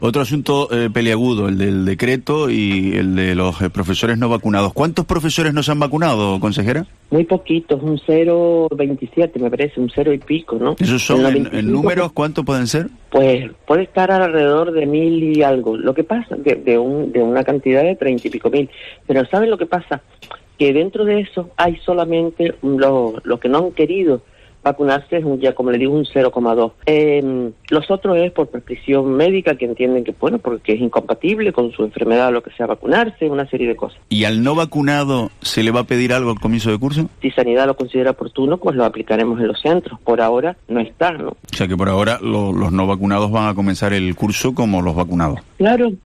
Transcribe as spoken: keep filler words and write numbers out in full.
Otro asunto eh, peliagudo, el del decreto y el de los eh, profesores no vacunados. ¿Cuántos profesores no se han vacunado, consejera? Muy poquitos, un cero coma veintisiete me parece, un cero y pico, ¿no? ¿Esos son en, en números? ¿Cuántos pueden ser? Pues puede estar alrededor de mil y algo. Lo que pasa, de, de, un, de una cantidad de treinta y pico mil. Pero ¿saben lo que pasa? Que dentro de eso hay solamente los lo que no han querido vacunarse, es un, ya como le digo, un cero coma dos. Eh, los otros es por prescripción médica, que entienden que, bueno, porque es incompatible con su enfermedad o lo que sea vacunarse, una serie de cosas. ¿Y al no vacunado se le va a pedir algo al comienzo de curso? Si Sanidad lo considera oportuno, pues lo aplicaremos en los centros. Por ahora no está, ¿no? O sea que por ahora lo, los no vacunados van a comenzar el curso como los vacunados. Claro,